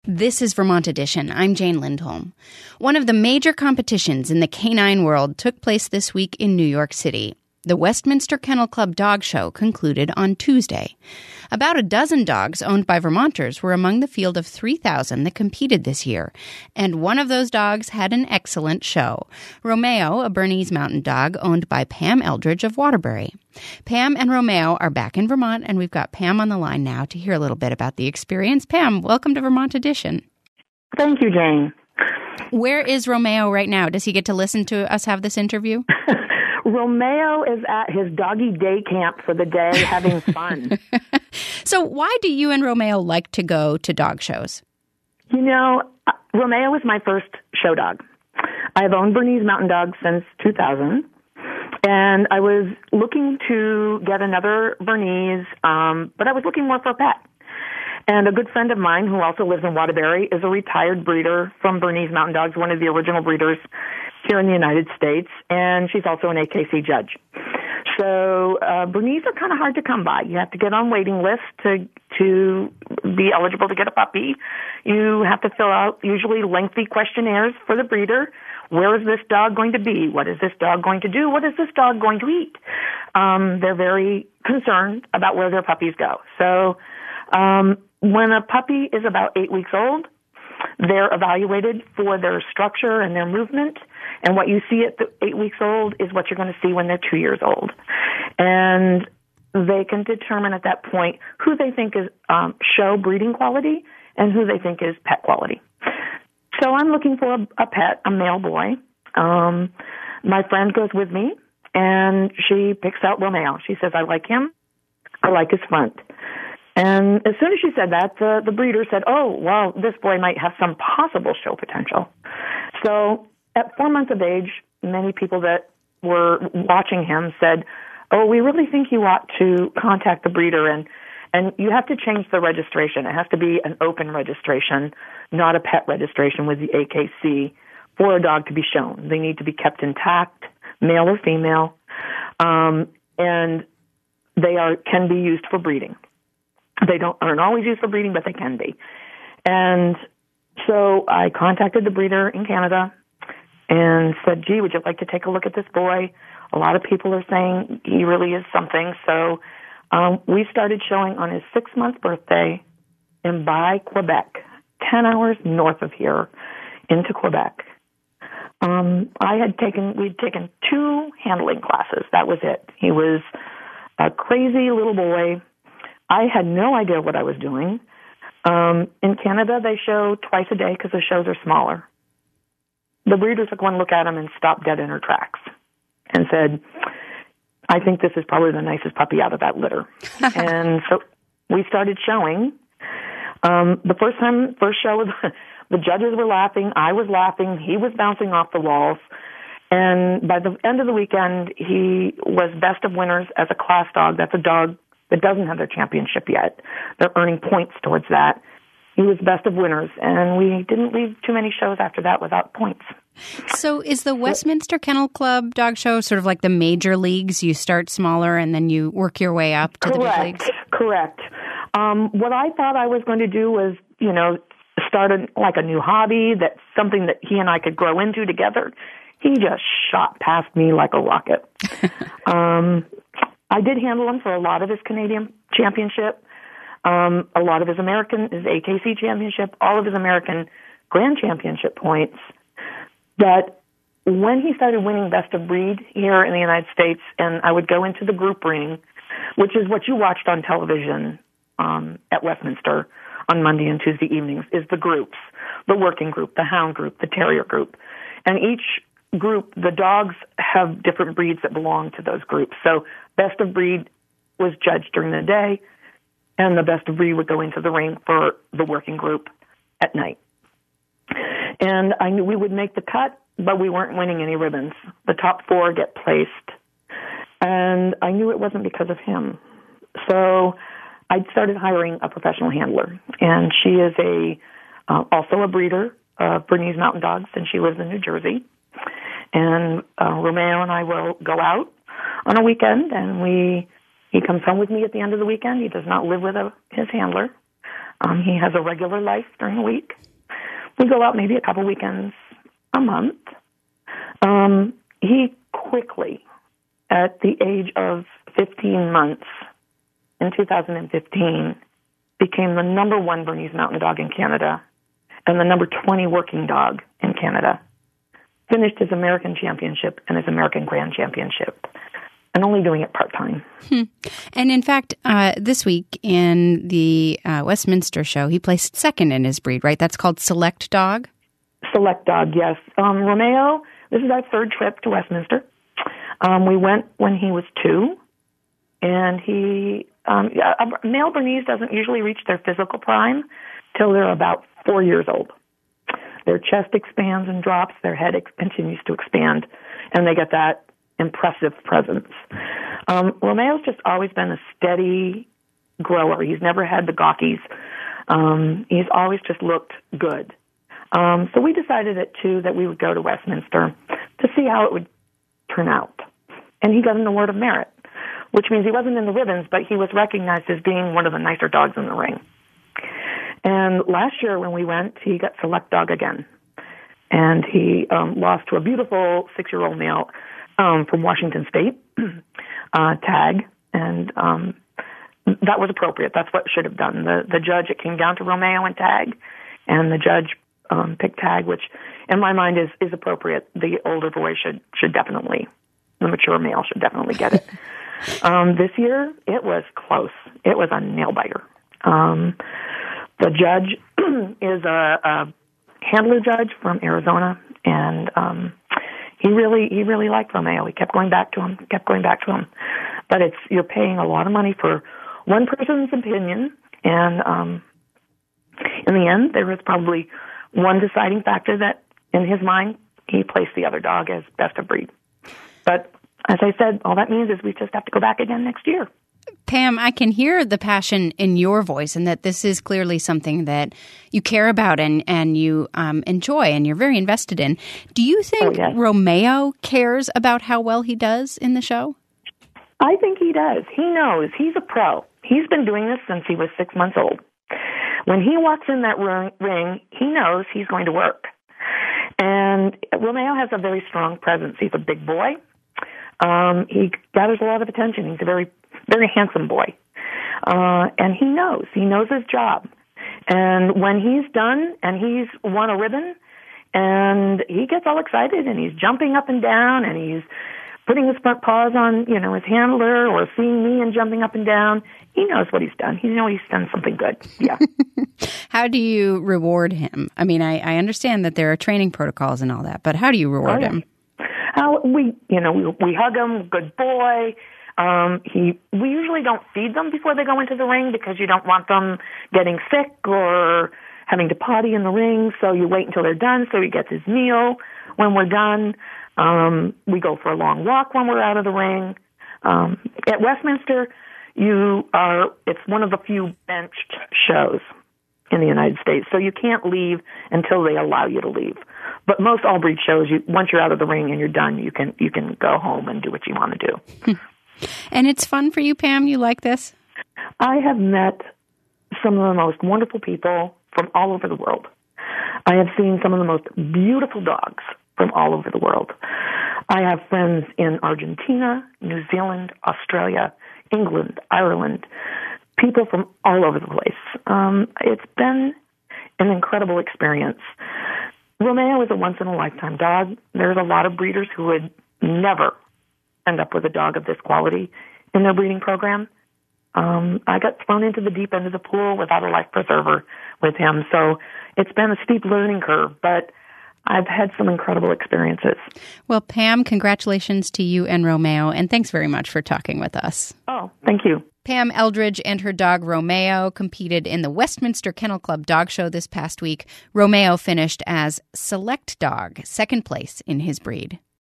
This is Vermont Edition. I'm Jane Lindholm. One of the major competitions in the canine world took place this week in New York City. The Westminster Kennel Club Dog Show concluded on Tuesday. About a dozen dogs owned by Vermonters were among the field of 3,000 that competed this year, and one of those dogs had an excellent show. Romeo, a Bernese Mountain Dog owned by Pam Eldridge of Waterbury. Pam and Romeo are back in Vermont, and we've got Pam on the line now to hear a little bit about the experience. Pam, welcome to Vermont Edition. Thank you, Jane. Where is Romeo right now? Does he get to listen to us have this interview? Romeo is at his doggy day camp for the day, having fun. So why do you and Romeo like to go to dog shows? You know, Romeo was my first show dog. I've owned Bernese Mountain Dogs since 2000, and I was looking to get another Bernese, but I was looking more for a pet. And a good friend of mine who also lives in Waterbury is a retired breeder from Bernese Mountain Dogs, one of the original breeders here in the United States, and she's also an AKC judge. So Bernese are kind of hard to come by. You have to get on waiting lists to be eligible to get a puppy. You have to fill out usually lengthy questionnaires for the breeder. Where is this dog going to be? What is this dog going to do? What is this dog going to eat? They're very concerned about where their puppies go. So when a puppy is about 8 weeks old, they're evaluated for their structure and their movement. And what you see at 8 weeks old is what you're going to see when they're 2 years old. And they can determine at that point who they think is show breeding quality and who they think is pet quality. So I'm looking for a pet, a male boy. My friend goes with me, and she picks out Romeo. She says, I like him. I like his front. And as soon as she said that, the breeder said, oh, well, this boy might have some possible show potential. So at 4 months of age, many people that were watching him said, oh, we really think you ought to contact the breeder, and you have to change the registration. It has to be an open registration, not a pet registration with the AKC for a dog to be shown. They need to be kept intact, male or female, and they can be used for breeding. They aren't always used for breeding, but they can be. And so I contacted the breeder in Canada and said, gee, would you like to take a look at this boy? A lot of people are saying he really is something. So we started showing on his 6-month birthday in By, Quebec, 10 hours north of here into Quebec. We'd taken 2 handling classes. That was it. He was a crazy little boy. I had no idea what I was doing. In Canada, they show twice a day because the shows are smaller. The breeder took one look at him and stopped dead in her tracks and said, I think this is probably the nicest puppy out of that litter. And so we started showing. The first show, the judges were laughing. I was laughing. He was bouncing off the walls. And by the end of the weekend, he was best of winners as a class dog. That's a dog that doesn't have their championship yet. They're earning points towards that. He was best of winners, and we didn't leave too many shows after that without points. So is the Westminster Kennel Club Dog Show sort of like the major leagues? You start smaller and then you work your way up to the big leagues? Correct. What I thought I was going to do was, start a new hobby, that's something that he and I could grow into together. He just shot past me like a rocket. I did handle him for a lot of his Canadian championship, a lot of his AKC championship, all of his American Grand Championship points. But when he started winning Best of Breed here in the United States, and I would go into the group ring, which is what you watched on television at Westminster on Monday and Tuesday evenings, is the groups, the working group, the hound group, the terrier group. And each group, the dogs have different breeds that belong to those groups. So Best of Breed was judged during the day, and the Best of Breed would go into the ring for the working group at night. And I knew we would make the cut, but we weren't winning any ribbons. The top 4 get placed. And I knew it wasn't because of him. So I started hiring a professional handler. And she is also a breeder of Bernese Mountain Dogs, and she lives in New Jersey. And Romeo and I will go out on a weekend, and he comes home with me at the end of the weekend. He does not live with his handler. He has a regular life during the week. We go out maybe a couple weekends a month. He quickly, at the age of 15 months in 2015, became the number 1 Bernese Mountain Dog in Canada and the number 20 working dog in Canada. Finished his American Championship and his American Grand Championship, and only doing it part-time. And in fact, this week in the Westminster show, he placed second in his breed, right? That's called Select Dog? Select Dog, yes. Romeo, this is our 3rd trip to Westminster. We went when he was 2, and a male Bernese doesn't usually reach their physical prime till they're about 4 years old. Their chest expands and drops, their head continues to expand, and they get that impressive presence. Romeo's just always been a steady grower. He's never had the gawkies. He's always just looked good. So we decided at 2 that we would go to Westminster to see how it would turn out. And he got an award of merit, which means he wasn't in the ribbons, but he was recognized as being one of the nicer dogs in the ring. And last year when we went, he got Select Dog again. And he lost to a beautiful 6-year-old male from Washington State, Tag. And that was appropriate. That's what should have done. The judge, it came down to Romeo and Tag. And the judge picked Tag, which in my mind is appropriate. The older boy should definitely, the mature male should definitely get it. This year, it was close. It was a nail-biter. The judge is a handler judge from Arizona, and he really liked Romeo. He kept going back to him. But you're paying a lot of money for one person's opinion, and in the end, there was probably one deciding factor that, in his mind, he placed the other dog as best of breed. But as I said, all that means is we just have to go back again next year. Pam, I can hear the passion in your voice, and that this is clearly something that you care about and you enjoy and you're very invested in. Do you think Romeo cares about how well he does in the show? I think he does. He knows. He's a pro. He's been doing this since he was 6 months old. When he walks in that ring, he knows he's going to work. And Romeo has a very strong presence. He's a big boy. He gathers a lot of attention. He's a very, very handsome boy. And he knows his job. And when he's done and he's won a ribbon, and he gets all excited and he's jumping up and down and he's putting his front paws on, his handler or seeing me and jumping up and down, he knows what he's done. He knows he's done something good. Yeah. How do you reward him? I mean, I understand that there are training protocols and all that, but how do you reward him? We hug him, good boy. We usually don't feed them before they go into the ring because you don't want them getting sick or having to potty in the ring. So you wait until they're done so he gets his meal. When we're done, we go for a long walk when we're out of the ring. At Westminster, it's one of the few benched shows in the United States, so you can't leave until they allow you to leave. But most all-breed shows, once you're out of the ring and you're done, you can go home and do what you want to do. And it's fun for you, Pam? You like this? I have met some of the most wonderful people from all over the world. I have seen some of the most beautiful dogs from all over the world. I have friends in Argentina, New Zealand, Australia, England, Ireland, people from all over the place. It's been an incredible experience. Romeo is a once-in-a-lifetime dog. There's a lot of breeders who would never end up with a dog of this quality in their breeding program. I got thrown into the deep end of the pool without a life preserver with him, so it's been a steep learning curve, but I've had some incredible experiences. Well, Pam, congratulations to you and Romeo, and thanks very much for talking with us. Oh, thank you. Pam Eldridge and her dog Romeo competed in the Westminster Kennel Club Dog Show this past week. Romeo finished as Select Dog, second place in his breed.